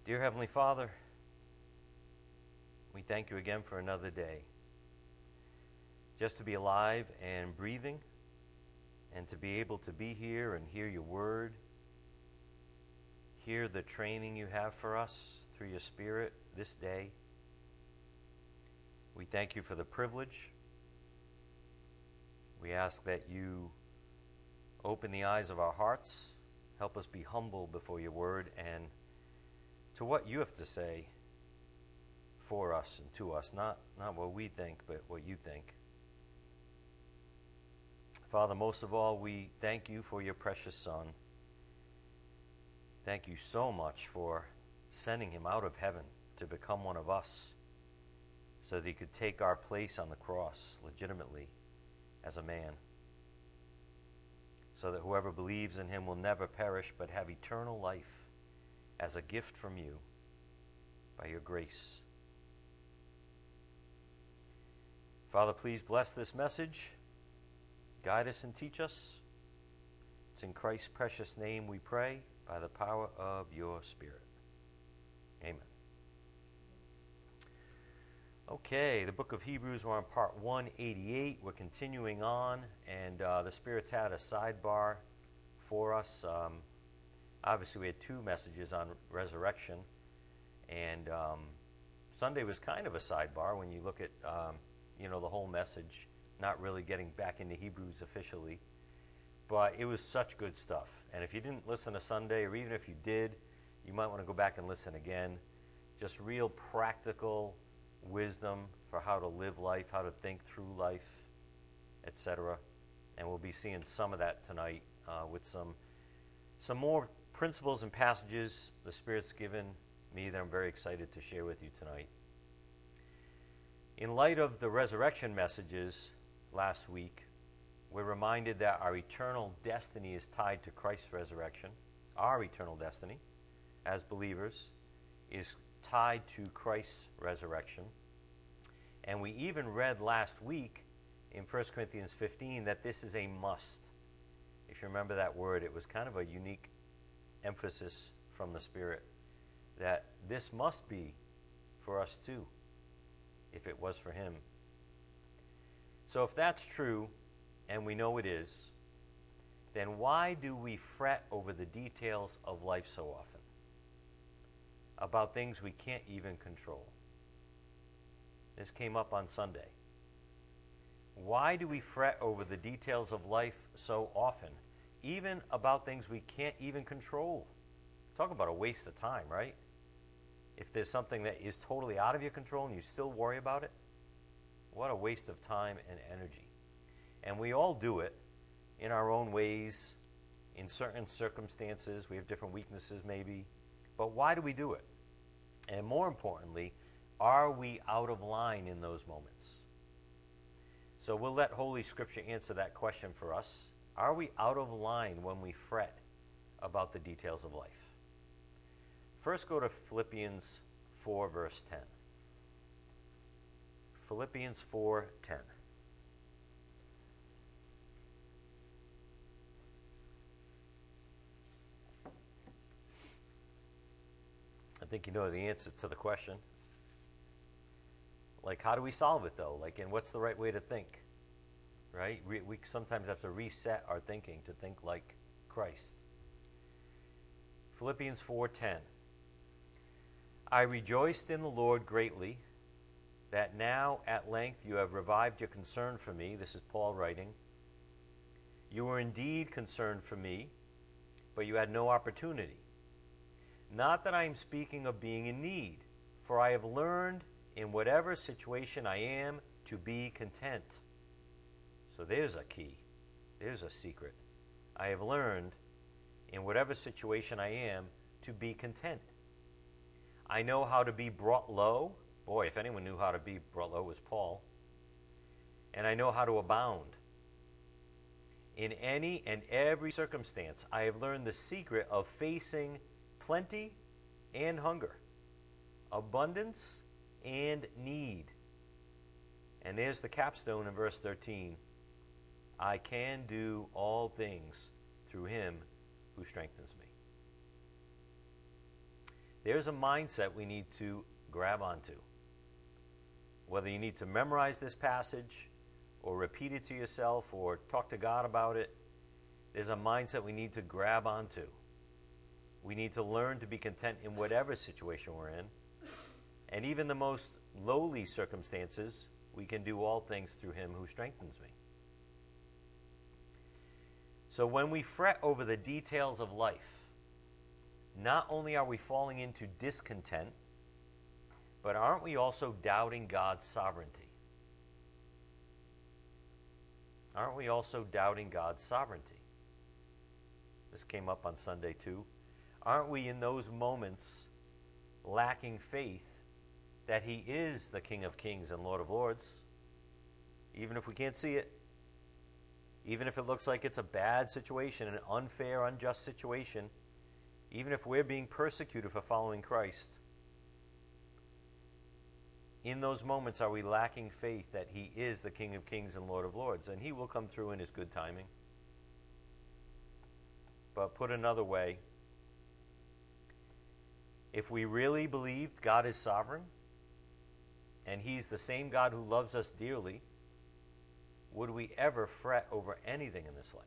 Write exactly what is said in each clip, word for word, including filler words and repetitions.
Dear Heavenly Father, we thank you again for another day. Just to be alive and breathing, and to be able to be here and hear your word, hear the training you have for us through your Spirit this day. We thank you for the privilege. We ask that you open the eyes of our hearts, help us be humble before your word and to what you have to say for us and to us, not, not what we think, but what you think. Father, most of all, we thank you for your precious Son. Thank you so much for sending him out of heaven to become one of us so that he could take our place on the cross legitimately as a man, so that whoever believes in him will never perish but have eternal life as a gift from you by your grace. Father, please bless this message. Guide us and teach us. It's in Christ's precious name we pray, by the power of your Spirit. Amen. Okay, the book of Hebrews, we're on part one eighty-eight. We're continuing on, and uh, the Spirit's had a sidebar for us. Um, obviously, we had two messages on resurrection, and um, Sunday was kind of a sidebar when you look at, um, you know, the whole message, not really getting back into Hebrews officially. But it was such good stuff. And if you didn't listen to Sunday, or even if you did, you might want to go back and listen again. Just real practical wisdom for how to live life, how to think through life, et cetera. And we'll be seeing some of that tonight uh, with some some more principles and passages the Spirit's given me that I'm very excited to share with you tonight. In light of the resurrection messages last week, we're reminded that our eternal destiny is tied to Christ's resurrection. Our eternal destiny as believers is tied to Christ's resurrection. And we even read last week in First Corinthians fifteen that this is a must. If you remember that word, it was kind of a unique emphasis from the Spirit that this must be for us too, if it was for him. So if that's true, and we know it is, then why do we fret over the details of life so often? About things we can't even control. This came up on Sunday. Why do we fret over the details of life so often, even about things we can't even control? Talk about a waste of time, right? If there's something that is totally out of your control and you still worry about it, what a waste of time and energy. And we all do it in our own ways, in certain circumstances. We have different weaknesses maybe. But why do we do it? And more importantly, are we out of line in those moments? So we'll let Holy Scripture answer that question for us. Are we out of line when we fret about the details of life? First, go to Philippians four, verse ten. Philippians four ten. I think you know the answer to the question. Like, how do we solve it, though? Like, and what's the right way to think? Right? We, we sometimes have to reset our thinking to think like Christ. Philippians four ten. I rejoiced in the Lord greatly that now at length you have revived your concern for me. This is Paul writing. You were indeed concerned for me, but you had no opportunity. Not that I am speaking of being in need, for I have learned in whatever situation I am to be content. So there's a key. There's a secret. I have learned in whatever situation I am to be content. I know how to be brought low. Boy, if anyone knew how to be brought low, it was Paul. And I know how to abound. In any and every circumstance, I have learned the secret of facing plenty and hunger, abundance and need. And there's the capstone in verse thirteen. I can do all things through him who strengthens me. there's a mindset we need to grab onto. Whether you need to memorize this passage or repeat it to yourself or talk to God about it, there's a mindset we need to grab onto. We need to learn to be content in whatever situation we're in. And even the most lowly circumstances, we can do all things through him who strengthens me. So when we fret over the details of life, not only are we falling into discontent, but aren't we also doubting God's sovereignty? Aren't we also doubting God's sovereignty? This came up on Sunday too. Aren't we in those moments lacking faith that he is the King of Kings and Lord of Lords? Even if we can't see it, even if it looks like it's a bad situation, an unfair, unjust situation, even if we're being persecuted for following Christ, in those moments are we lacking faith that he is the King of Kings and Lord of Lords, and he will come through in his good timing? But put another way, if we really believed God is sovereign, and he's the same God who loves us dearly, would we ever fret over anything in this life?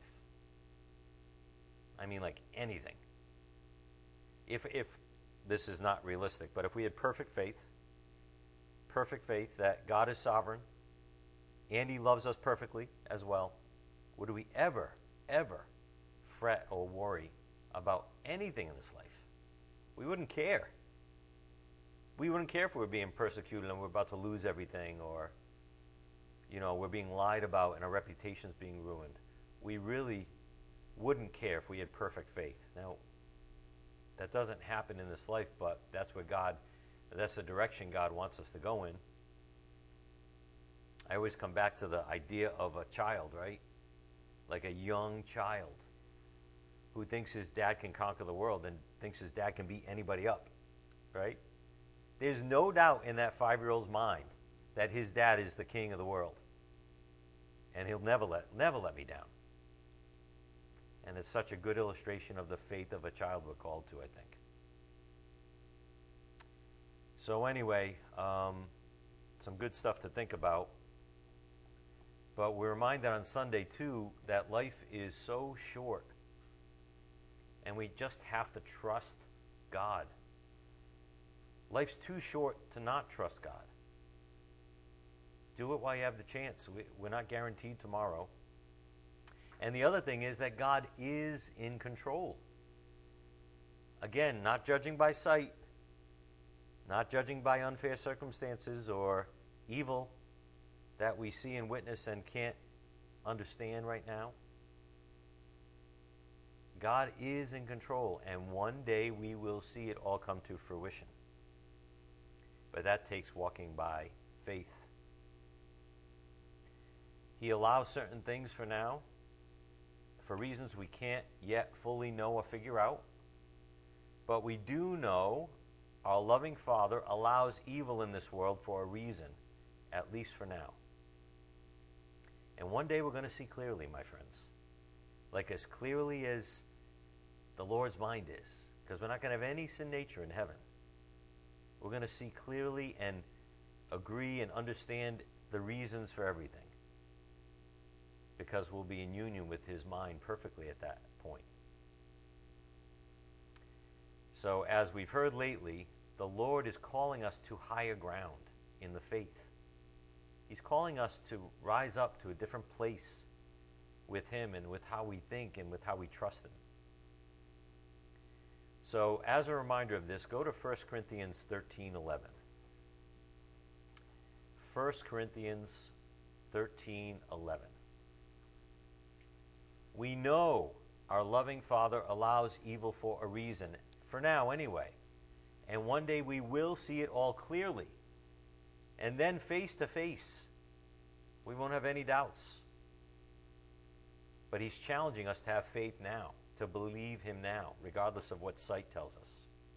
I mean, like anything. If, if this is not realistic, but if we had perfect faith, perfect faith that God is sovereign, and he loves us perfectly as well, would we ever, ever fret or worry about anything in this life? We wouldn't care. We wouldn't care if we were being persecuted and we're about to lose everything, or, you know, we're being lied about and our reputation's being ruined. We really wouldn't care if we had perfect faith. Now, that doesn't happen in this life, but that's what God, that's the direction God wants us to go in. I always come back to the idea of a child, right? Like a young child who thinks his dad can conquer the world and thinks his dad can beat anybody up, right? There's no doubt in that five-year-old's mind that his dad is the king of the world, and he'll never let never let me down. And it's such a good illustration of the faith of a child we're called to, I think. So anyway, um, some good stuff to think about. But we're reminded on Sunday, too, that life is so short. And we just have to trust God. Life's too short to not trust God. Do it while you have the chance. We, we're not guaranteed tomorrow. And the other thing is that God is in control. Again, not judging by sight, not judging by unfair circumstances or evil that we see and witness and can't understand right now. God is in control, and one day we will see it all come to fruition. But that takes walking by faith. He allows certain things for now, for reasons we can't yet fully know or figure out. But we do know our loving Father allows evil in this world for a reason, at least for now. And one day we're going to see clearly, my friends. Like as clearly as the Lord's mind is. Because we're not going to have any sin nature in heaven. We're going to see clearly and agree and understand the reasons for everything. Because we'll be in union with his mind perfectly at that point. So as we've heard lately, the Lord is calling us to higher ground in the faith. He's calling us to rise up to a different place with him and with how we think and with how we trust him. So as a reminder of this, go to First Corinthians thirteen eleven. First Corinthians thirteen eleven. We know our loving Father allows evil for a reason, for now anyway. And one day we will see it all clearly. And then face to face, we won't have any doubts. But he's challenging us to have faith now, to believe him now, regardless of what sight tells us.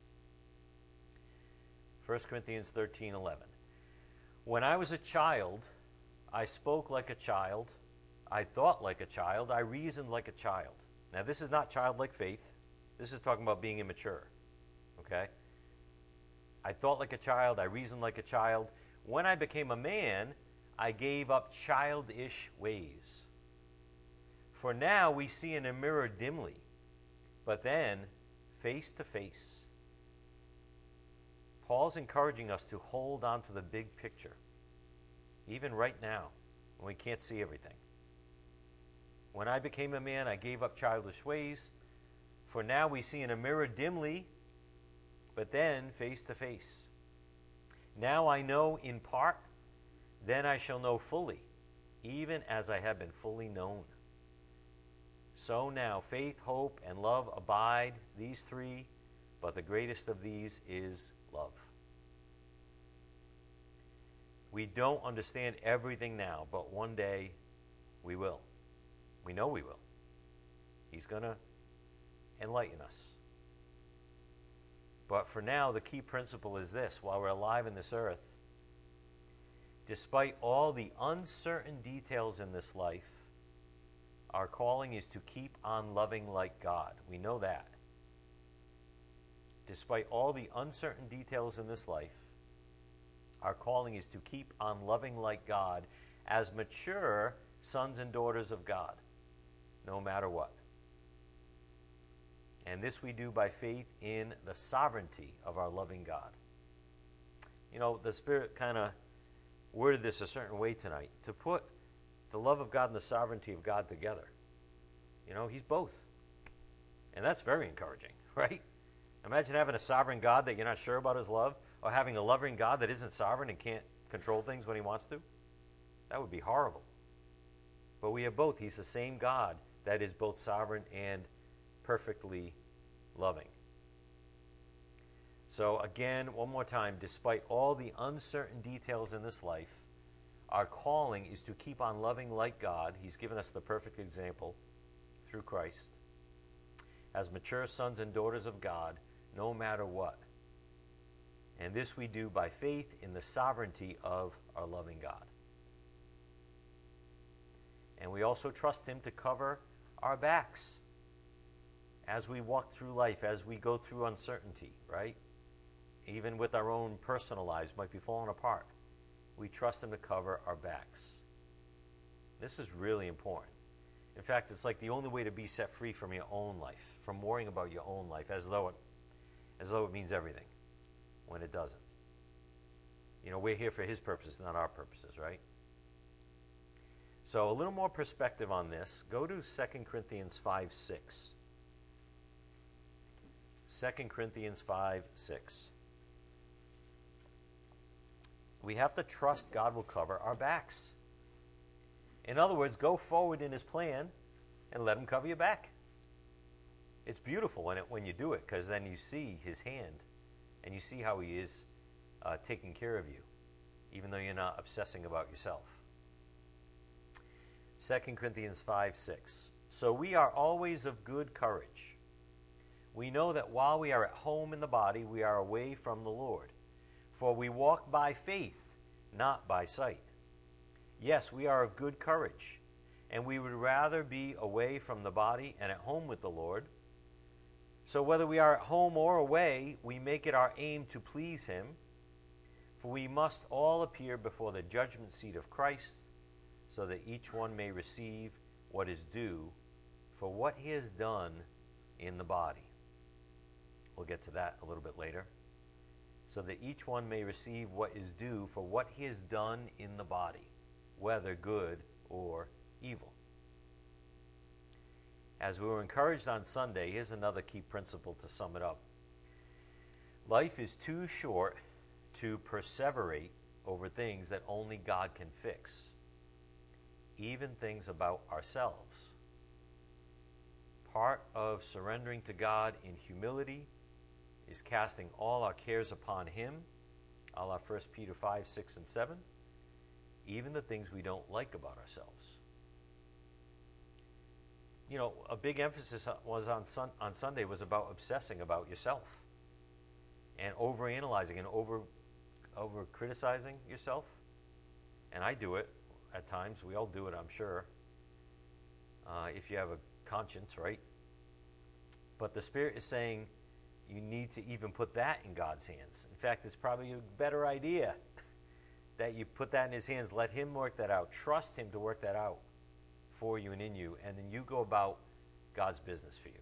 First Corinthians thirteen eleven. When I was a child, I spoke like a child, I thought like a child, I reasoned like a child. Now this is not childlike faith. This is talking about being immature. Okay? I thought like a child. I reasoned like a child. When I became a man, I gave up childish ways. For now we see in a mirror dimly, but then face to face. Paul's encouraging us to hold on to the big picture, even right now, when we can't see everything. When I became a man, I gave up childish ways. For now we see in a mirror dimly, but then face to face. Now I know in part, then I shall know fully, even as I have been fully known. So now faith, hope, and love abide, these three, but the greatest of these is love. We don't understand everything now, but one day we will. We know we will. He's going to enlighten us. But for now, the key principle is this: while we're alive in this earth, despite all the uncertain details in this life, our calling is to keep on loving like God. We know that. Despite all the uncertain details in this life, our calling is to keep on loving like God as mature sons and daughters of God, no matter what. And this we do by faith in the sovereignty of our loving God. You know, the Spirit kind of worded this a certain way tonight, to put the love of God and the sovereignty of God together. You know, he's both. And that's very encouraging, right? Imagine having a sovereign God that you're not sure about his love, or having a loving God that isn't sovereign and can't control things when he wants to. That would be horrible. But we have both. He's the same God that is both sovereign and perfectly loving. So again, one more time, despite all the uncertain details in this life, our calling is to keep on loving like God. He's given us the perfect example through Christ, as mature sons and daughters of God, no matter what. And this we do by faith in the sovereignty of our loving God. And we also trust him to cover our backs as we walk through life, as we go through uncertainty, right? Even with our own personal lives might be falling apart. We trust him to cover our backs. This is really important. In fact, it's like the only way to be set free from your own life, from worrying about your own life, as though it, as though it means everything, when it doesn't. You know, we're here for his purposes, not our purposes, right? So a little more perspective on this. Go to Second Corinthians five six. Second Corinthians five six. We have to trust God will cover our backs. In other words, go forward in his plan and let him cover your back. It's beautiful when, it, when you do it, because then you see his hand and you see how he is uh, taking care of you, even though you're not obsessing about yourself. Second Corinthians five six. So we are always of good courage. We know that while we are at home in the body, we are away from the Lord. For we walk by faith, not by sight. Yes, we are of good courage, and we would rather be away from the body and at home with the Lord. So whether we are at home or away, we make it our aim to please him. For we must all appear before the judgment seat of Christ, so that each one may receive what is due for what he has done in the body. We'll get to that a little bit later. So that each one may receive what is due for what he has done in the body, whether good or evil. As we were encouraged on Sunday, here's another key principle to sum it up. Life is too short to perseverate over things that only God can fix, even things about ourselves. Part of surrendering to God in humility is casting all our cares upon him, a la First Peter five, six, and seven, even the things we don't like about ourselves. You know, a big emphasis was on sun, on Sunday was about obsessing about yourself and overanalyzing and over over criticizing yourself. And I do it at times. We all do it, I'm sure. Uh, if you have a conscience, right? But the Spirit is saying, you need to even put that in God's hands. In fact, it's probably a better idea that you put that in his hands. Let him work that out. Trust him to work that out for you and in you. And then you go about God's business for you.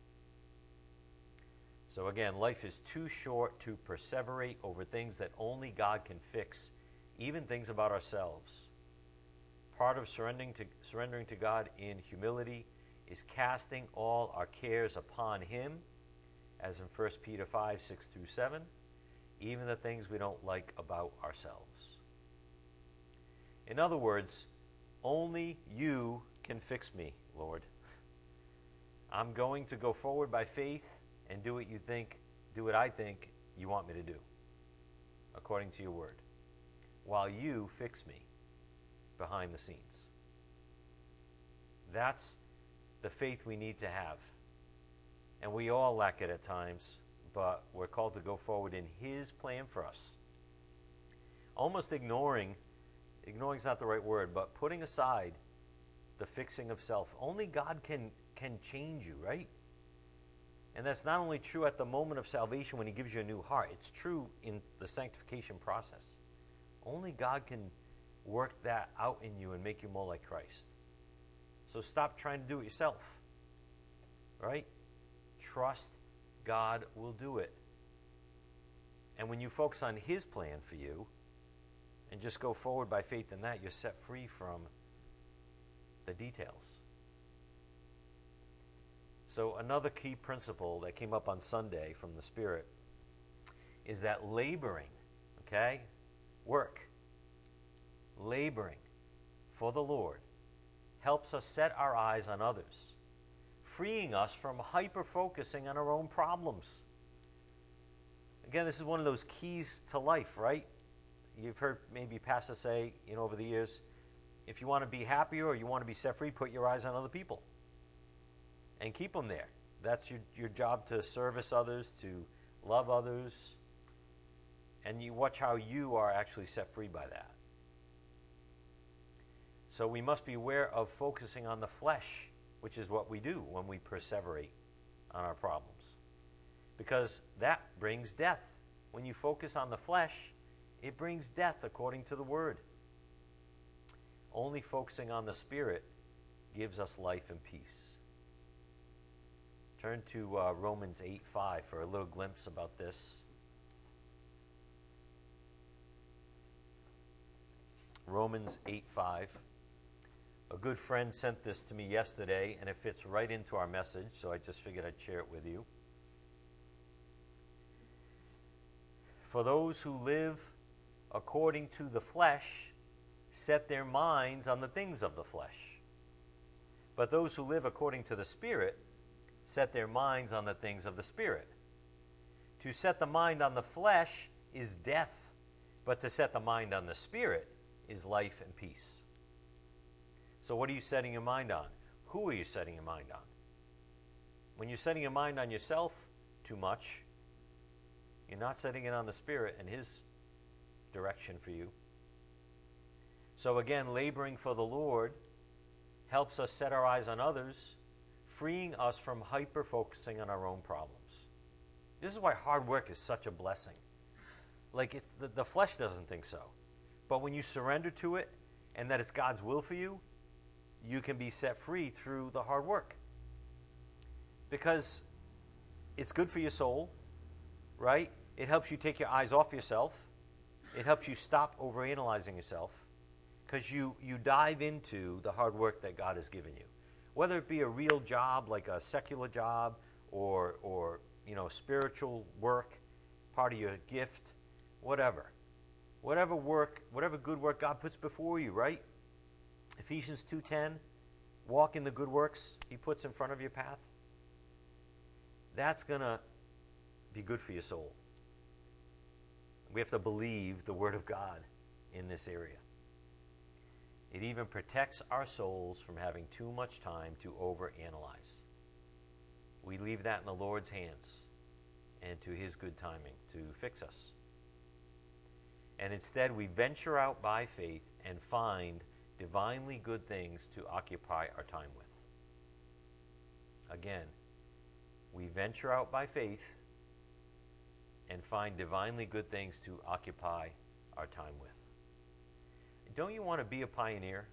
So again, life is too short to perseverate over things that only God can fix, even things about ourselves. Part of surrendering to, surrendering to God in humility is casting all our cares upon him, as in First Peter five, six through seven, even the things we don't like about ourselves. In other words, only you can fix me, Lord. I'm going to go forward by faith and do what you think, do what I think you want me to do, according to your word, while you fix me behind the scenes. That's the faith we need to have. And we all lack it at times, but we're called to go forward in his plan for us. Almost ignoring, ignoring is not the right word, but putting aside the fixing of self. Only God can, can change you, right? And that's not only true at the moment of salvation when he gives you a new heart. It's true in the sanctification process. Only God can work that out in you and make you more like Christ. So stop trying to do it yourself, right? Trust God will do it. And when you focus on his plan for you and just go forward by faith in that, you're set free from the details. So another key principle that came up on Sunday from the Spirit is that laboring, okay, work, laboring for the Lord helps us set our eyes on others, freeing us from hyper-focusing on our own problems. Again, this is one of those keys to life, right? You've heard maybe pastors say, you know, over the years, if you want to be happier or you want to be set free, put your eyes on other people and keep them there. That's your, your job, to service others, to love others, and you watch how you are actually set free by that. So we must be aware of focusing on the flesh, which is what we do when we perseverate on our problems. Because that brings death. When you focus on the flesh, it brings death according to the word. Only focusing on the Spirit gives us life and peace. Turn to uh, Romans eight five for a little glimpse about this. Romans eight five. A good friend sent this to me yesterday, and it fits right into our message, so I just figured I'd share it with you. For those who live according to the flesh set their minds on the things of the flesh. But those who live according to the Spirit set their minds on the things of the Spirit. To set the mind on the flesh is death, but to set the mind on the Spirit is life and peace. So what are you setting your mind on? Who are you setting your mind on? When you're setting your mind on yourself too much, you're not setting it on the Spirit and his direction for you. So again, laboring for the Lord helps us set our eyes on others, freeing us from hyper-focusing on our own problems. This is why hard work is such a blessing. Like, it's, the, the flesh doesn't think so. But when you surrender to it and that it's God's will for you, you can be set free through the hard work. Because it's good for your soul, right? It helps you take your eyes off yourself. It helps you stop overanalyzing yourself, because you, you dive into the hard work that God has given you. Whether it be a real job, like a secular job, or, or you know, spiritual work, part of your gift, whatever. Whatever work, whatever good work God puts before you, right? Ephesians two ten, walk in the good works he puts in front of your path. That's going to be good for your soul. We have to believe the Word of God in this area. It even protects our souls from having too much time to overanalyze. We leave that in the Lord's hands and to his good timing to fix us. And instead, we venture out by faith and find divinely good things to occupy our time with. Again, we venture out by faith and find divinely good things to occupy our time with. Don't you want to be a pioneer?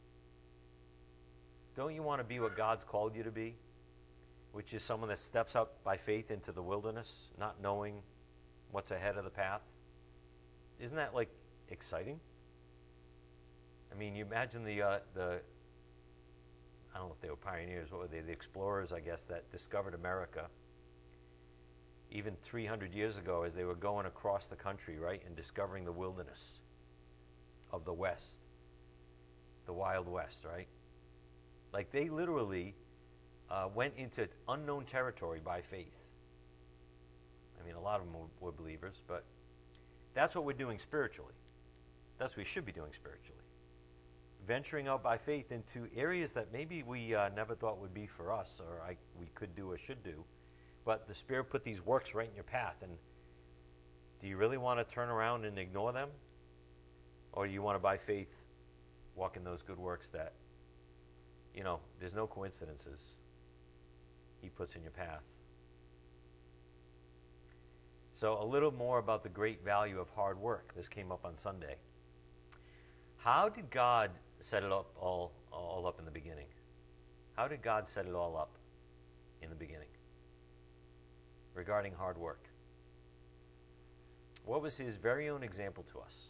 Don't you want to be what God's called you to be? Which is someone that steps up by faith into the wilderness, not knowing what's ahead of the path. Isn't that like exciting? I mean, you imagine the uh, the I don't know if they were pioneers, what were they? The explorers, I guess, that discovered America. Even three hundred years ago, as they were going across the country, right, and discovering the wilderness of the West, the Wild West, right? Like they literally uh, went into unknown territory by faith. I mean, a lot of them were, were believers, but that's what we're doing spiritually. That's what we should be doing spiritually. Venturing out by faith into areas that maybe we uh, never thought would be for us, or I, we could do or should do. But the Spirit put these works right in your path. And do you really want to turn around and ignore them? Or do you want to, by faith, walk in those good works that, you know, there's no coincidences He puts in your path? So a little more about the great value of hard work. This came up on Sunday. How did God set it up all, all up in the beginning? How did God set it all up in the beginning regarding hard work? What was His very own example to us?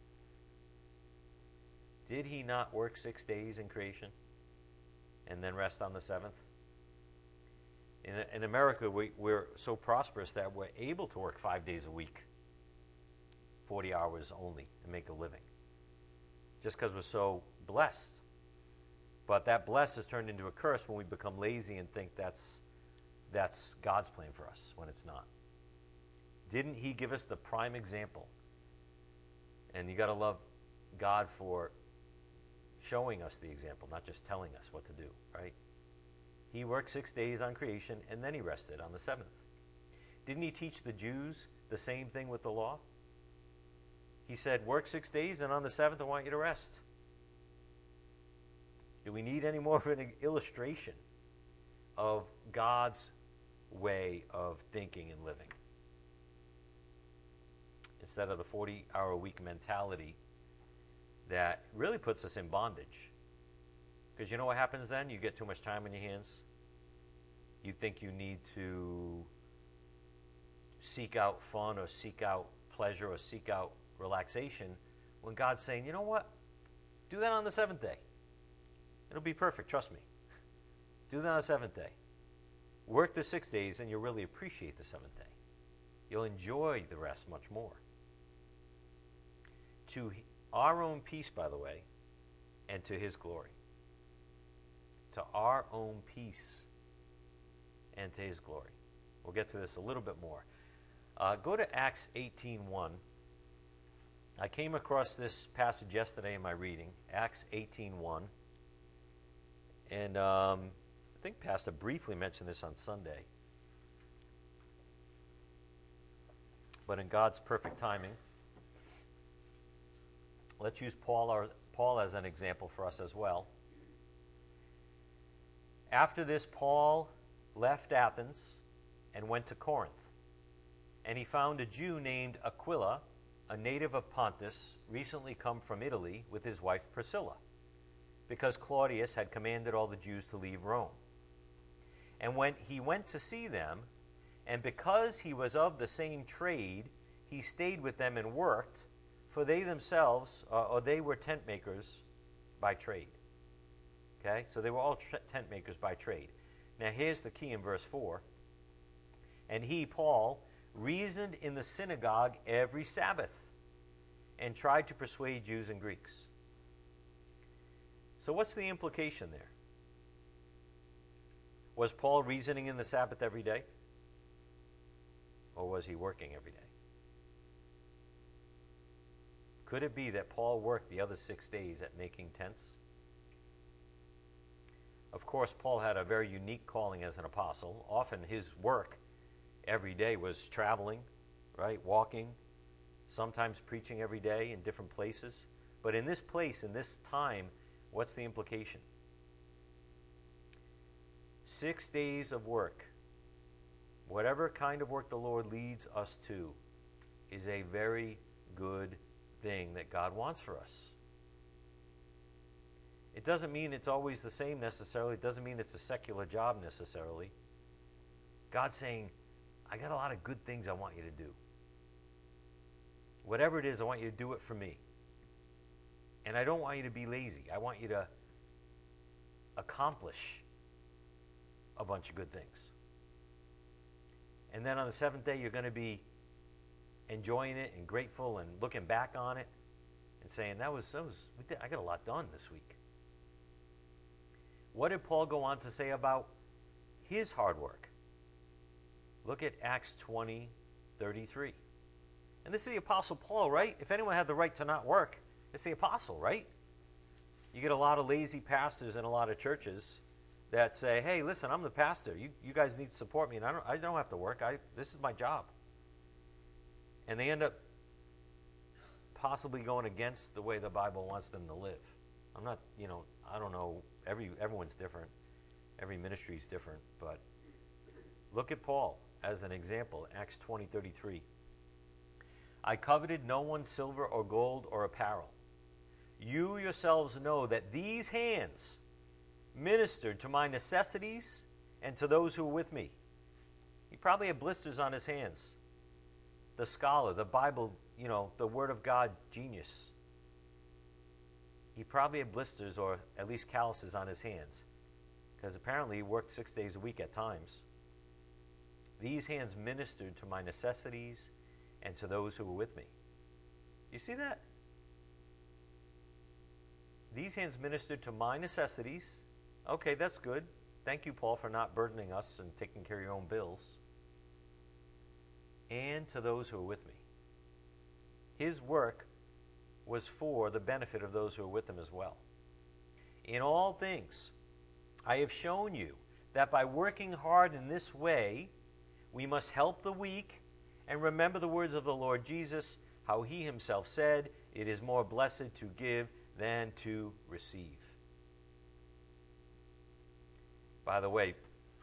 Did He not work six days in creation and then rest on the seventh? In, in America, we, we're so prosperous that we're able to work five days a week, forty hours only, and make a living. Just because we're so blessed. But that bless is turned into a curse when we become lazy and think that's that's God's plan for us when it's not. Didn't He give us the prime example? And you got to love God for showing us the example, not just telling us what to do, right? He worked six days on creation and then He rested on the seventh. Didn't He teach the Jews the same thing with the law? He said, work six days and on the seventh I want you to rest. Do we need any more of an illustration of God's way of thinking and living? Instead of the forty-hour-a-week mentality that really puts us in bondage. Because you know what happens then? You get too much time on your hands. You think you need to seek out fun or seek out pleasure or seek out relaxation when God's saying, you know what? Do that on the seventh day. It'll be perfect, trust me. Do that on the seventh day. Work the six days and you'll really appreciate the seventh day. You'll enjoy the rest much more. To our own peace, by the way, and to His glory. To our own peace and to His glory. We'll get to this a little bit more. Uh, go to Acts eighteen one. I came across this passage yesterday in my reading, Acts eighteen one. And um, I think Pastor briefly mentioned this on Sunday. But in God's perfect timing, let's use Paul, our, Paul as an example for us as well. After this, Paul left Athens and went to Corinth. And he found a Jew named Aquila, a native of Pontus, recently come from Italy with his wife Priscilla, because Claudius had commanded all the Jews to leave Rome. And when he went to see them, and because he was of the same trade, he stayed with them and worked, for they themselves, uh, or they were tent makers by trade. Okay, so they were all tra- tent makers by trade. Now here's the key in verse four. And he, Paul, reasoned in the synagogue every Sabbath and tried to persuade Jews and Greeks. So what's the implication there? Was Paul reasoning in the Sabbath every day? Or was he working every day? Could it be that Paul worked the other six days at making tents? Of course, Paul had a very unique calling as an apostle. Often his work every day was traveling, right, walking, sometimes preaching every day in different places. But in this place, in this time, what's the implication? Six days of work. Whatever kind of work the Lord leads us to, is a very good thing that God wants for us. It doesn't mean it's always the same necessarily. It doesn't mean it's a secular job necessarily. God's saying, I got a lot of good things I want you to do. Whatever it is, I want you to do it for me. And I don't want you to be lazy. I want you to accomplish a bunch of good things. And then on the seventh day, you're going to be enjoying it and grateful and looking back on it and saying, that was, that was we did, I got a lot done this week. What did Paul go on to say about his hard work? Look at Acts twenty thirty-three. And this is the Apostle Paul, right? If anyone had the right to not work, it's the Apostle, right? You get a lot of lazy pastors in a lot of churches that say, hey, listen, I'm the pastor. You, you guys need to support me, and I don't, I don't have to work. I, this is my job. And they end up possibly going against the way the Bible wants them to live. I'm not, you know, I don't know. Every everyone's different. Every ministry is different. But look at Paul as an example, Acts twenty thirty-three. I coveted no one's silver or gold or apparel. You yourselves know that these hands ministered to my necessities and to those who were with me. He probably had blisters on his hands. The scholar, the Bible, you know, the Word of God genius. He probably had blisters or at least calluses on his hands, because apparently he worked six days a week at times. These hands ministered to my necessities and to those who were with me. You see that? These hands ministered to my necessities. Okay, that's good. Thank you, Paul, for not burdening us and taking care of your own bills. And to those who are with me. His work was for the benefit of those who are with him as well. In all things, I have shown you that by working hard in this way, we must help the weak and remember the words of the Lord Jesus, how he himself said, it is more blessed to give than to receive. By the way,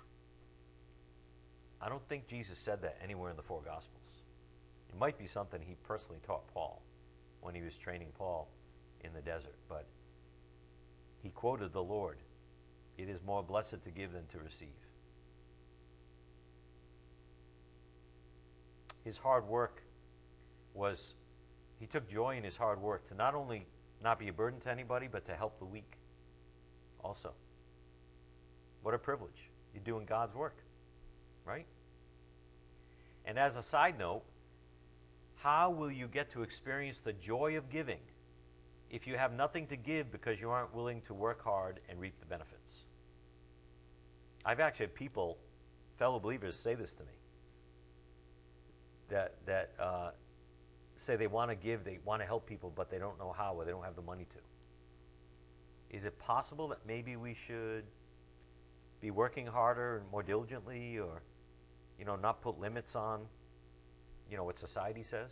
I don't think Jesus said that anywhere in the four Gospels. It might be something he personally taught Paul when he was training Paul in the desert, but he quoted the Lord, it is more blessed to give than to receive. His hard work was, he took joy in his hard work to not only not be a burden to anybody, but to help the weak also. What a privilege. You're doing God's work, right? And as a side note, how will you get to experience the joy of giving if you have nothing to give because you aren't willing to work hard and reap the benefits? I've actually had people, fellow believers, say this to me. That, that uh, say they want to give, they want to help people, but they don't know how or they don't have the money to. Is it possible that maybe we should be working harder and more diligently, or, you know, not put limits on, you know, what society says?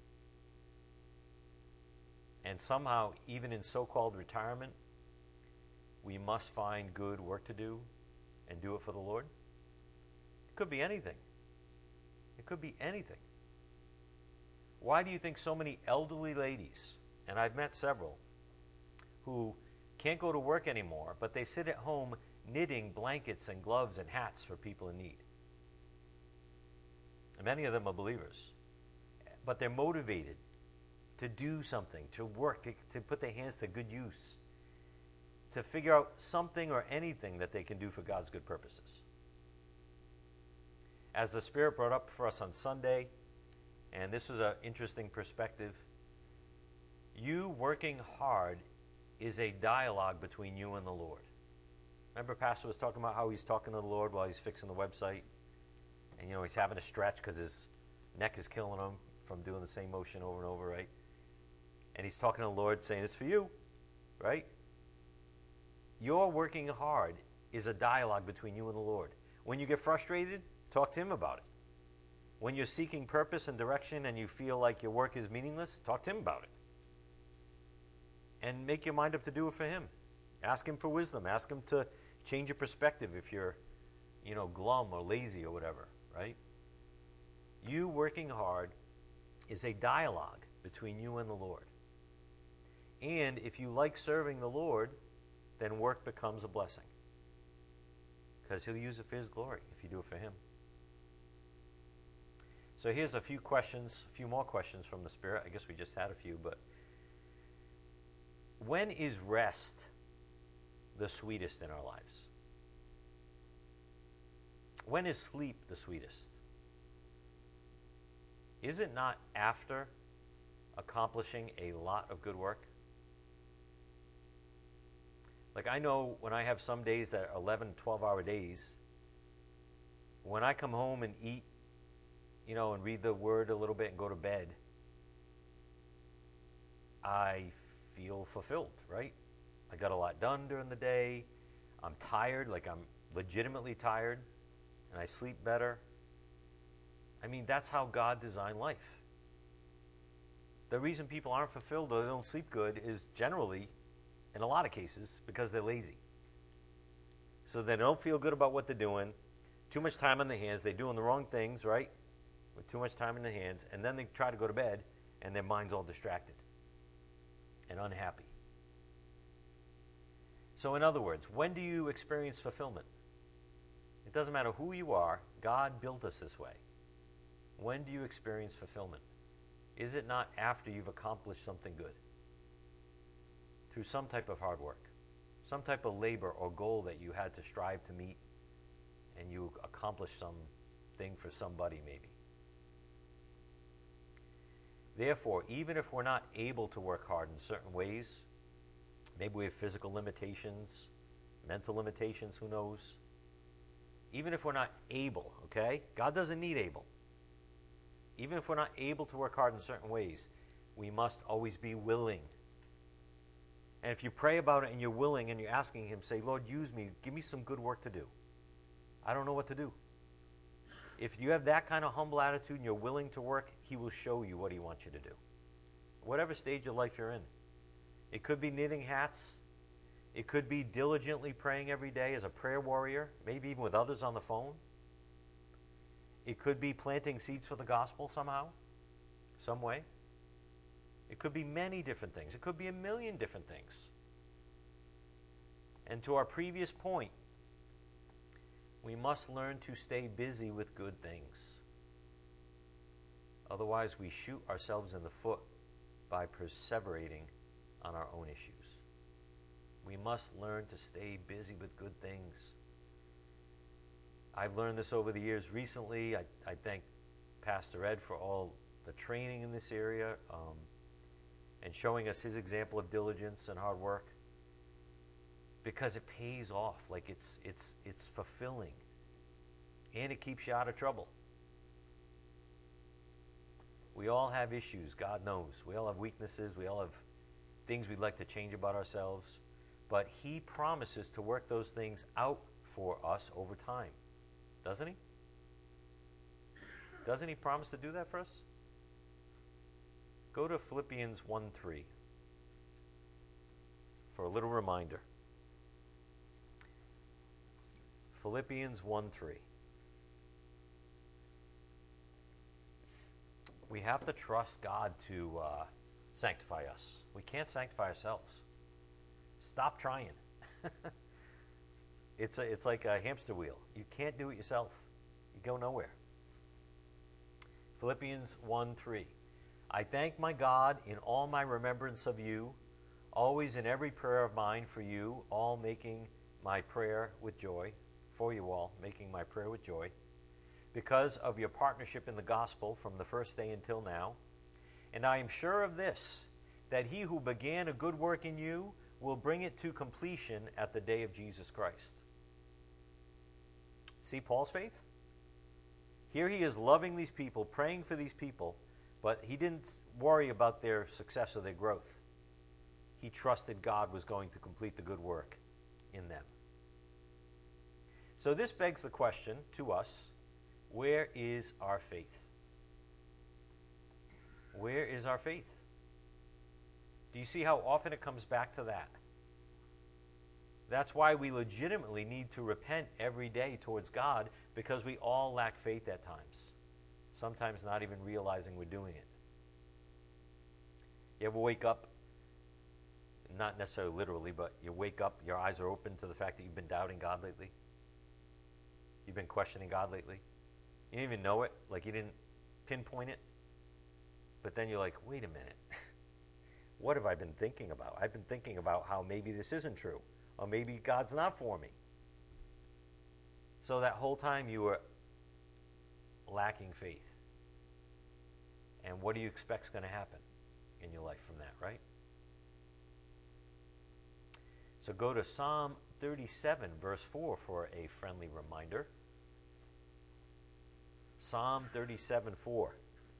And somehow, even in so-called retirement, we must find good work to do and do it for the Lord? It could be anything. It could be anything. Why do you think so many elderly ladies, and I've met several, who can't go to work anymore, but they sit at home knitting blankets and gloves and hats for people in need? And many of them are believers. But they're motivated to do something, to work, to, to put their hands to good use, to figure out something or anything that they can do for God's good purposes. As the Spirit brought up for us on Sunday, and this was an interesting perspective, you working hard is a dialogue between you and the Lord. Remember Pastor was talking about how he's talking to the Lord while he's fixing the website? And, you know, he's having to stretch because his neck is killing him from doing the same motion over and over, right? And he's talking to the Lord saying, it's for you, right? Your working hard is a dialogue between you and the Lord. When you get frustrated, talk to him about it. When you're seeking purpose and direction and you feel like your work is meaningless, talk to him about it. And make your mind up to do it for him. Ask him for wisdom. Ask him to change your perspective if you're, you know, glum or lazy or whatever, right? You working hard is a dialogue between you and the Lord. And if you like serving the Lord, then work becomes a blessing. Because he'll use it for his glory if you do it for him. So here's a few questions, a few more questions from the Spirit. I guess we just had a few, but when is rest the sweetest in our lives? When is sleep the sweetest? Is it not after accomplishing a lot of good work? Like, I know when I have some days that are eleven, twelve hour days, when I come home and eat, you know, and read the Word a little bit and go to bed, I feel fulfilled, right? I got a lot done during the day. I'm tired, like I'm legitimately tired, and I sleep better. I mean, that's how God designed life. The reason people aren't fulfilled or they don't sleep good is generally, in a lot of cases, because they're lazy. So they don't feel good about what they're doing. Too much time on their hands. They're doing the wrong things, right? With too much time in their hands. And then they try to go to bed, and their mind's all distracted and unhappy. So in other words, when do you experience fulfillment? It doesn't matter who you are. God built us this way. When do you experience fulfillment? Is it not after you've accomplished something good? Through some type of hard work, some type of labor or goal that you had to strive to meet, and you accomplished something for somebody maybe. Therefore, even if we're not able to work hard in certain ways, maybe we have physical limitations, mental limitations, who knows? Even if we're not able, okay? God doesn't need able. Even if we're not able to work hard in certain ways, we must always be willing. And if you pray about it and you're willing and you're asking him, say, Lord, use me. Give me some good work to do. I don't know what to do. If you have that kind of humble attitude and you're willing to work, he will show you what he wants you to do. Whatever stage of life you're in. It could be knitting hats. It could be diligently praying every day as a prayer warrior, maybe even with others on the phone. It could be planting seeds for the gospel somehow, some way. It could be many different things. It could be a million different things. And to our previous point, we must learn to stay busy with good things. Otherwise, we shoot ourselves in the foot by perseverating on our own issues. We must learn to stay busy with good things. I've learned this over the years. Recently, I, I thank Pastor Ed for all the training in this area um, and showing us his example of diligence and hard work, because it pays off. Like it's it's it's fulfilling, and it keeps you out of trouble. We all have issues. God knows. We all have weaknesses. We all have things we'd like to change about ourselves, but he promises to work those things out for us over time. Doesn't he? Doesn't he promise to do that for us? Go to Philippians one three for a little reminder. Philippians one three. We have to trust God to uh, sanctify us. We can't sanctify ourselves. Stop trying. It's a, it's like a hamster wheel. You can't do it yourself. You go nowhere. Philippians one three. I thank my God in all my remembrance of you, always in every prayer of mine for you, all making my prayer with joy, for you all, making my prayer with joy, because of your partnership in the gospel from the first day until now. And I am sure of this, that he who began a good work in you will bring it to completion at the day of Jesus Christ. See Paul's faith? Here he is loving these people, praying for these people, but he didn't worry about their success or their growth. He trusted God was going to complete the good work in them. So this begs the question to us, where is our faith? Where is our faith? Do you see how often it comes back to that? That's why we legitimately need to repent every day towards God, because we all lack faith at times. Sometimes not even realizing we're doing it. You ever wake up, not necessarily literally, but you wake up, your eyes are open to the fact that you've been doubting God lately? You've been questioning God lately? You didn't even know it, like you didn't pinpoint it. But then you're like, wait a minute. What have I been thinking about? I've been thinking about how maybe this isn't true, or maybe God's not for me. So that whole time you were lacking faith. And what do you expect is going to happen in your life from that, right? So go to Psalm thirty-seven, verse four for a friendly reminder. Psalm thirty-seven, four.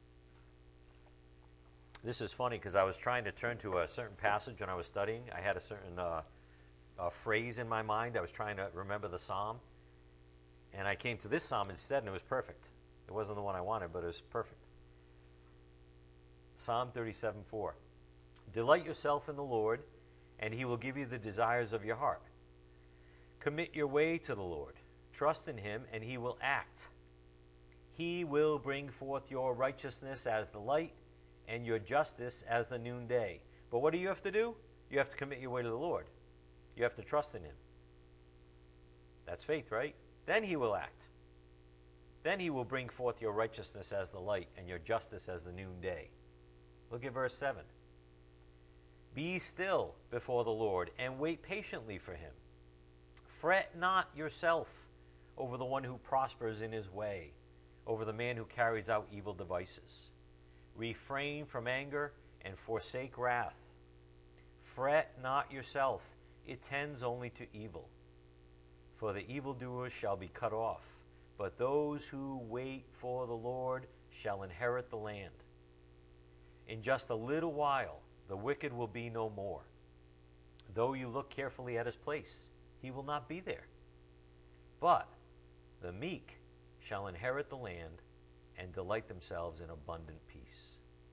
This is funny because I was trying to turn to a certain passage when I was studying. I had a certain uh, uh, phrase in my mind. I was trying to remember the psalm. And I came to this psalm instead, and it was perfect. It wasn't the one I wanted, but it was perfect. Psalm thirty-seven, four. Delight yourself in the Lord, and he will give you the desires of your heart. Commit your way to the Lord. Trust in him, and he will act. He will bring forth your righteousness as the light, and your justice as the noonday. But what do you have to do? You have to commit your way to the Lord. You have to trust in him. That's faith, right? Then he will act. Then he will bring forth your righteousness as the light, and your justice as the noonday. Look at verse seven. Be still before the Lord, and wait patiently for him. Fret not yourself over the one who prospers in his way, over the man who carries out evil devices. Refrain from anger and forsake wrath. Fret not yourself, it tends only to evil. For the evildoers shall be cut off, but those who wait for the Lord shall inherit the land. In just a little while, the wicked will be no more. Though you look carefully at his place, he will not be there. But the meek shall inherit the land and delight themselves in abundant peace.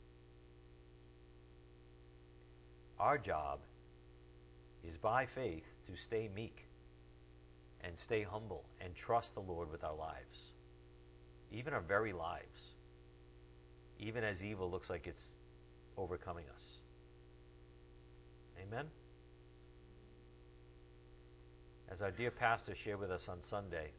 Our job is by faith to stay meek and stay humble and trust the Lord with our lives, even our very lives, even as evil looks like it's overcoming us. Amen? As our dear pastor shared with us on Sunday,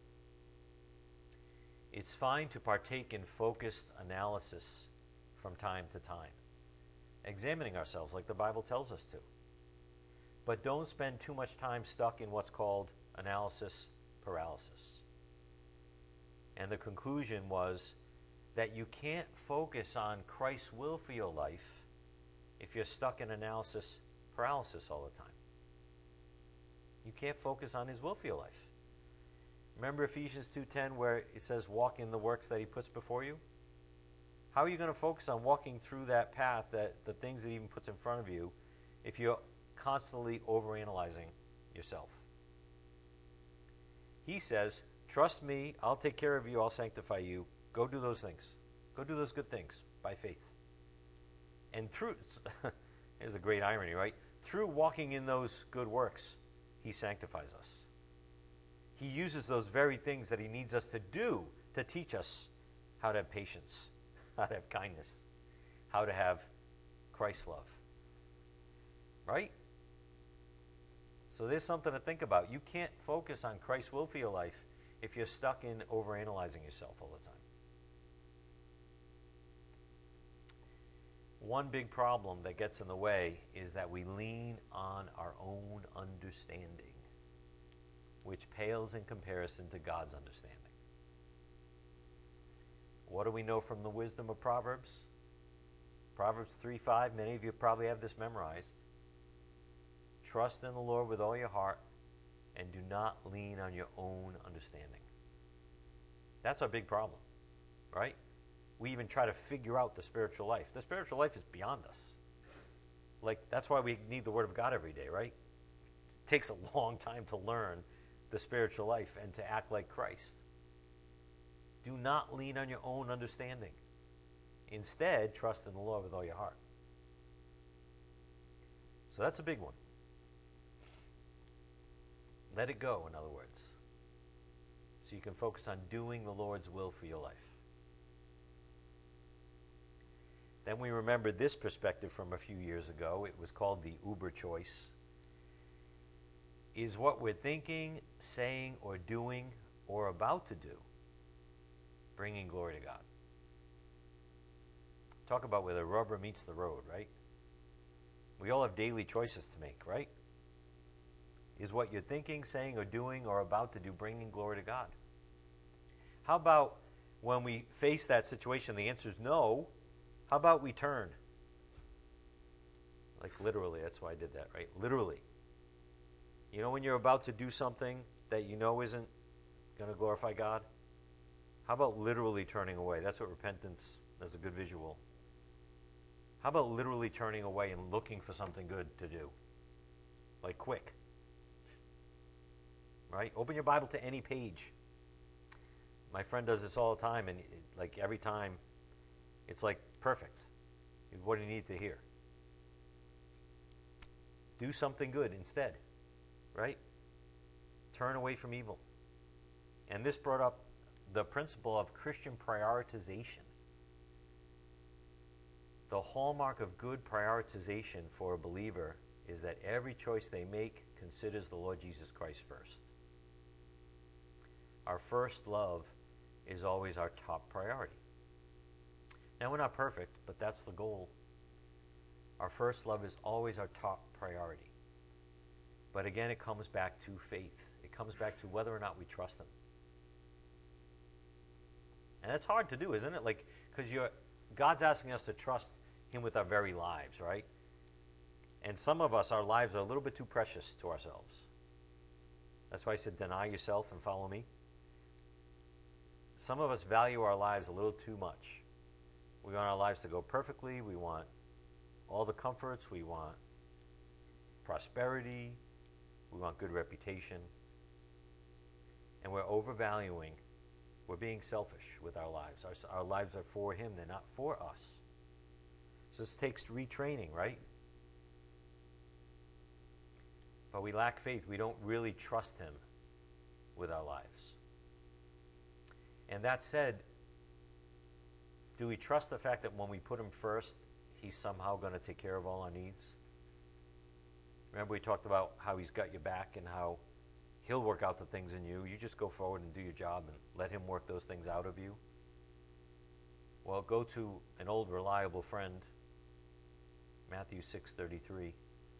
it's fine to partake in focused analysis from time to time, examining ourselves like the Bible tells us to. But don't spend too much time stuck in what's called analysis paralysis. And the conclusion was that you can't focus on Christ's will for your life if you're stuck in analysis paralysis all the time. You can't focus on his will for your life. Remember Ephesians two ten where it says walk in the works that he puts before you? How are you going to focus on walking through that path, that the things that he even puts in front of you, if you're constantly overanalyzing yourself? He says, trust me, I'll take care of you, I'll sanctify you. Go do those things. Go do those good things by faith. And through, here's a great irony, right? Through walking in those good works, he sanctifies us. He uses those very things that he needs us to do to teach us how to have patience, how to have kindness, how to have Christ's love. Right? So there's something to think about. You can't focus on Christ's will for your life if you're stuck in overanalyzing yourself all the time. One big problem that gets in the way is that we lean on our own understanding, which pales in comparison to God's understanding. What do we know from the wisdom of Proverbs? Proverbs three five, many of you probably have this memorized. Trust in the Lord with all your heart and do not lean on your own understanding. That's our big problem, right? We even try to figure out the spiritual life. The spiritual life is beyond us. Like, that's why we need the Word of God every day, right? It takes a long time to learn the spiritual life and to act like Christ. Do not lean on your own understanding. Instead, trust in the Lord with all your heart. So that's a big one. Let it go, in other words, so you can focus on doing the Lord's will for your life. Then we remembered this perspective from a few years ago. It was called the Uber choice. Is what we're thinking, saying, or doing, or about to do bringing glory to God? Talk about where the rubber meets the road, right? We all have daily choices to make, right? Is what you're thinking, saying, or doing, or about to do bringing glory to God? How about when we face that situation, the answer is no. How about we turn? Like literally, that's why I did that, right? Literally. You know when you're about to do something that you know isn't going to glorify God? How about literally turning away? That's what repentance, that's a good visual. How about literally turning away and looking for something good to do? Like quick. Right? Open your Bible to any page. My friend does this all the time, and it, like every time, it's like perfect. What do you need to hear? Do something good instead, right? Turn away from evil. And this brought up the principle of Christian prioritization. The hallmark of good prioritization for a believer is that every choice they make considers the Lord Jesus Christ first. Our first love is always our top priority. Now, we're not perfect, but that's the goal. Our first love is always our top priority. But again, it comes back to faith. It comes back to whether or not we trust Him. And that's hard to do, isn't it? Like, because you're God's asking us to trust Him with our very lives, right? And some of us, our lives are a little bit too precious to ourselves. That's why I said, deny yourself and follow me. Some of us value our lives a little too much. We want our lives to go perfectly. We want all the comforts. We want prosperity. We want good reputation. And we're overvaluing. We're being selfish with our lives. Our, our lives are for Him. They're not for us. So this takes retraining, right? But we lack faith. We don't really trust Him with our lives. And that said, do we trust the fact that when we put Him first, He's somehow going to take care of all our needs? Remember we talked about how He's got your back and how He'll work out the things in you. You just go forward and do your job and let Him work those things out of you. Well, go to an old reliable friend, Matthew six thirty-three.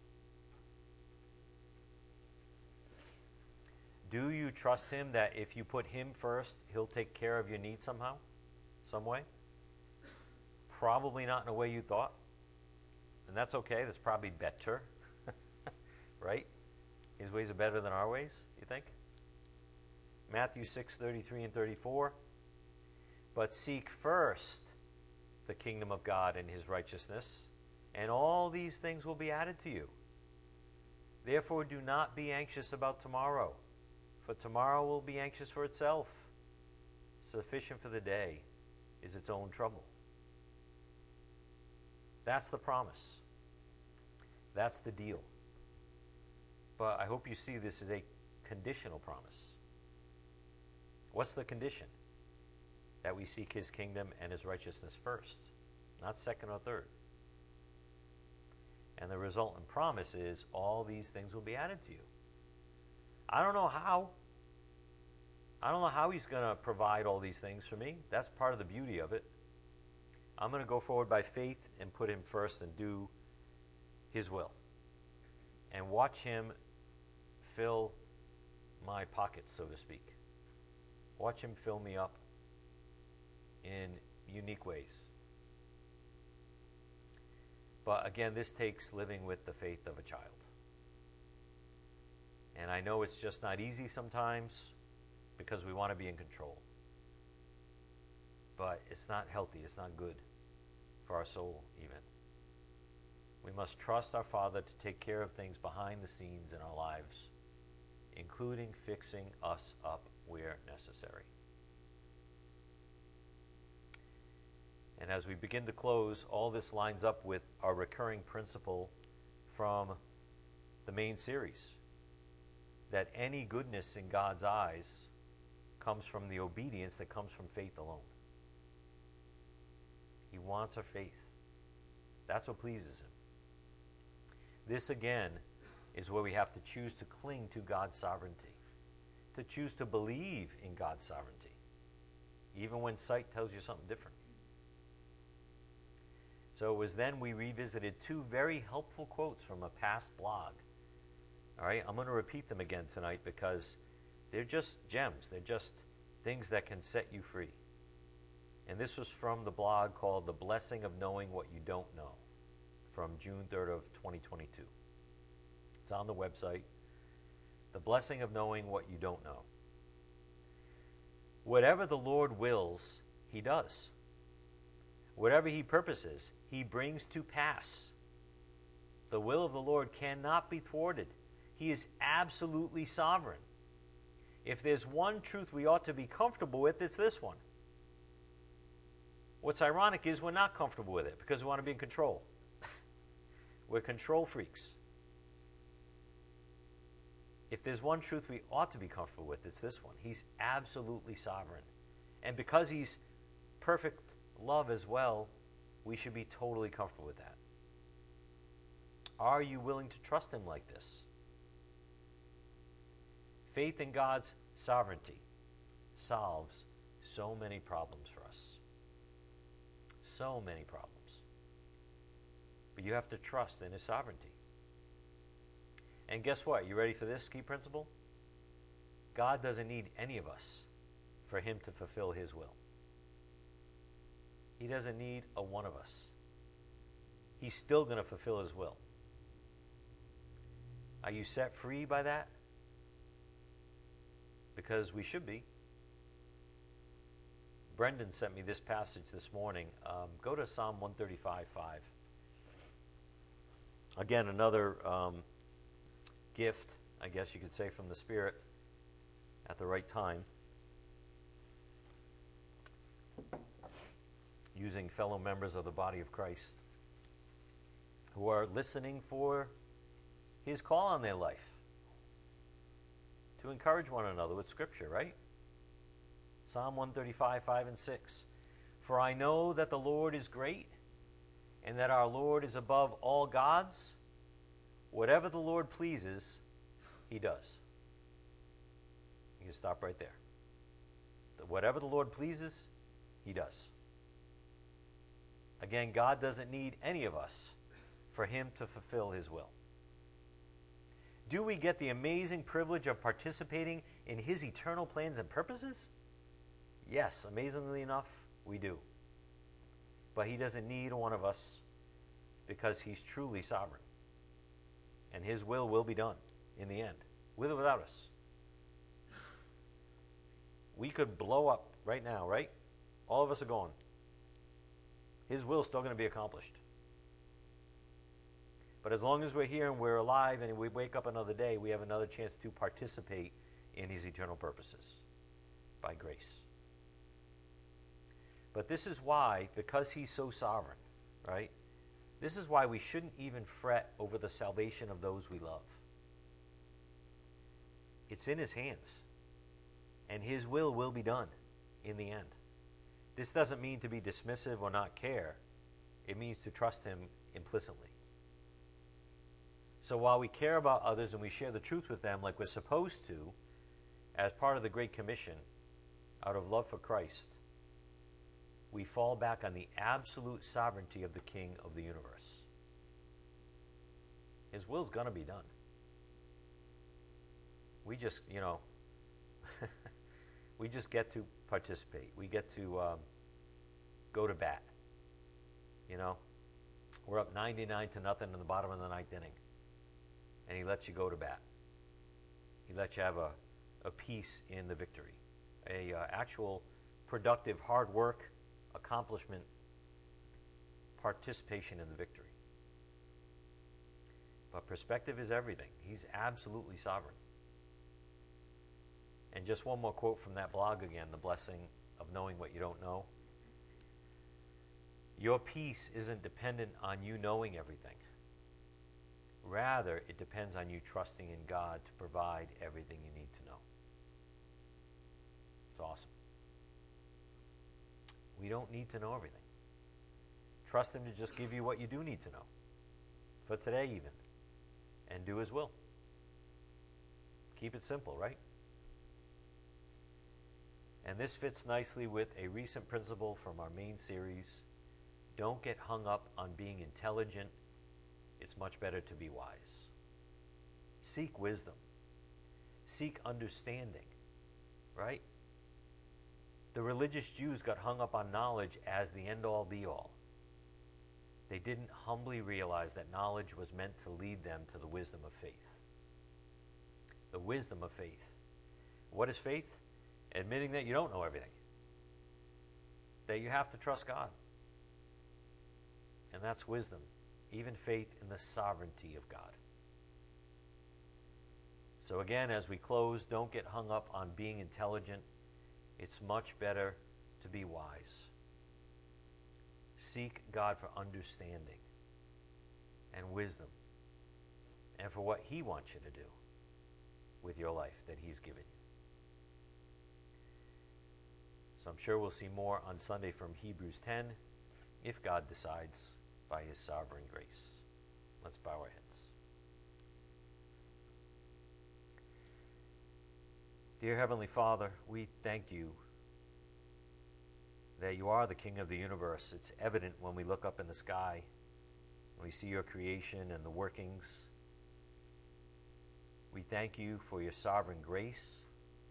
Do you trust Him that if you put Him first, He'll take care of your needs somehow, some way? Probably not in a way you thought. And that's okay. That's probably better. Right? His ways are better than our ways, you think? Matthew six thirty-three and thirty-four. But seek first the kingdom of God and His righteousness, and all these things will be added to you. Therefore do not be anxious about tomorrow, for tomorrow will be anxious for itself. Sufficient for the day is its own trouble. That's the promise. That's the deal. But I hope you see this is a conditional promise. What's the condition? That we seek His kingdom and His righteousness first, not second or third. And the resultant promise is all these things will be added to you. I don't know how. I don't know how He's going to provide all these things for me. That's part of the beauty of it. I'm going to go forward by faith and put Him first and do His will. And watch Him fill my pockets, so to speak. Watch Him fill me up in unique ways. But again, this takes living with the faith of a child. And I know it's just not easy sometimes because we want to be in control. But it's not healthy. It's not good for our soul even. We must trust our Father to take care of things behind the scenes in our lives, including fixing us up where necessary. And as we begin to close, all this lines up with our recurring principle from the main series, that any goodness in God's eyes comes from the obedience that comes from faith alone. He wants our faith. That's what pleases him. This, again, is where we have to choose to cling to God's sovereignty, to choose to believe in God's sovereignty, even when sight tells you something different. So it was then we revisited two very helpful quotes from a past blog. All right, I'm going to repeat them again tonight because they're just gems. They're just things that can set you free. And this was from the blog called The Blessing of Knowing What You Don't Know from June third of twenty twenty-two. It's on the website. The Blessing of Knowing What You Don't Know. Whatever the Lord wills, he does. Whatever he purposes, he brings to pass. The will of the Lord cannot be thwarted. He is absolutely sovereign. If there's one truth we ought to be comfortable with, it's this one. What's ironic is we're not comfortable with it because we want to be in control. We're control freaks. If there's one truth we ought to be comfortable with, it's this one. He's absolutely sovereign. And because he's perfect love as well, we should be totally comfortable with that. Are you willing to trust him like this? Faith in God's sovereignty solves so many problems for us. So many problems. But you have to trust in his sovereignty. And guess what? You ready for this key principle? God doesn't need any of us for him to fulfill his will. He doesn't need a one of us. He's still going to fulfill his will. Are you set free by that? Because we should be. Brendan sent me this passage this morning. Um, go to Psalm one thirty-five five. Again, another um, gift, I guess you could say, from the Spirit at the right time. Using fellow members of the body of Christ who are listening for his call on their life to encourage one another with Scripture, right? Psalm one thirty-five, five and six. For I know that the Lord is great, and that our Lord is above all gods. Whatever the Lord pleases, he does. You can stop right there. Whatever the Lord pleases, he does. Again, God doesn't need any of us for him to fulfill his will. Do we get the amazing privilege of participating in his eternal plans and purposes? Yes, amazingly enough, we do. But he doesn't need one of us because he's truly sovereign. And his will will be done in the end, with or without us. We could blow up right now, right? All of us are gone. His will is still going to be accomplished. But as long as we're here and we're alive and we wake up another day, we have another chance to participate in his eternal purposes by grace. But this is why, because he's so sovereign, right? This is why we shouldn't even fret over the salvation of those we love. It's in his hands. And his will will be done in the end. This doesn't mean to be dismissive or not care. It means to trust him implicitly. So while we care about others and we share the truth with them like we're supposed to, as part of the Great Commission, out of love for Christ, we fall back on the absolute sovereignty of the King of the universe. His will's going to be done. We just, you know, we just get to participate. We get to um, go to bat. You know, we're up ninety-nine to nothing in the bottom of the ninth inning, and he lets you go to bat. He lets you have a, a piece in the victory, a uh, actual productive hard work, accomplishment, participation in the victory. But perspective is everything. He's absolutely sovereign. And just one more quote from that blog again, The Blessing of Knowing What You Don't Know. Your peace isn't dependent on you knowing everything. Rather, it depends on you trusting in God to provide everything you need to know. It's awesome. We don't need to know everything. Trust him to just give you what you do need to know, for today even, and do his will. Keep it simple, right? And this fits nicely with a recent principle from our main series. Don't get hung up on being intelligent. It's much better to be wise. Seek wisdom. Seek understanding, right? The religious Jews got hung up on knowledge as the end-all be-all. They didn't humbly realize that knowledge was meant to lead them to the wisdom of faith. The wisdom of faith. What is faith? Admitting that you don't know everything. That you have to trust God. And that's wisdom. Even faith in the sovereignty of God. So again, as we close, don't get hung up on being intelligent. It's much better to be wise. Seek God for understanding and wisdom and for what he wants you to do with your life that he's given you. So I'm sure we'll see more on Sunday from Hebrews ten, if God decides by his sovereign grace. Let's bow our heads. Dear Heavenly Father, we thank you that you are the King of the universe. It's evident when we look up in the sky, when we see your creation and the workings. We thank you for your sovereign grace,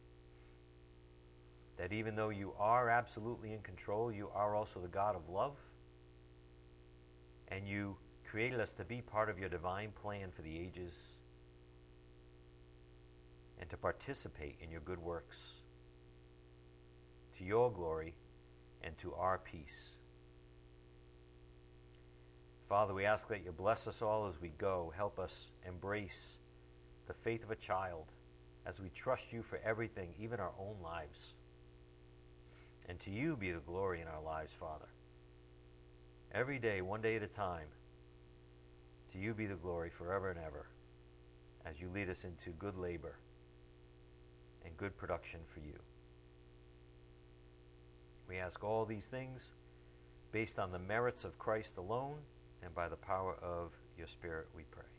that even though you are absolutely in control, you are also the God of love, and you created us to be part of your divine plan for the ages and to participate in your good works to your glory and to our peace. Father, we ask that you bless us all as we go. Help us embrace the faith of a child as we trust you for everything, even our own lives. And to you be the glory in our lives, Father. Every day, one day at a time, to you be the glory forever and ever as you lead us into good labor and good production for you. We ask all these things based on the merits of Christ alone and by the power of your Spirit we pray.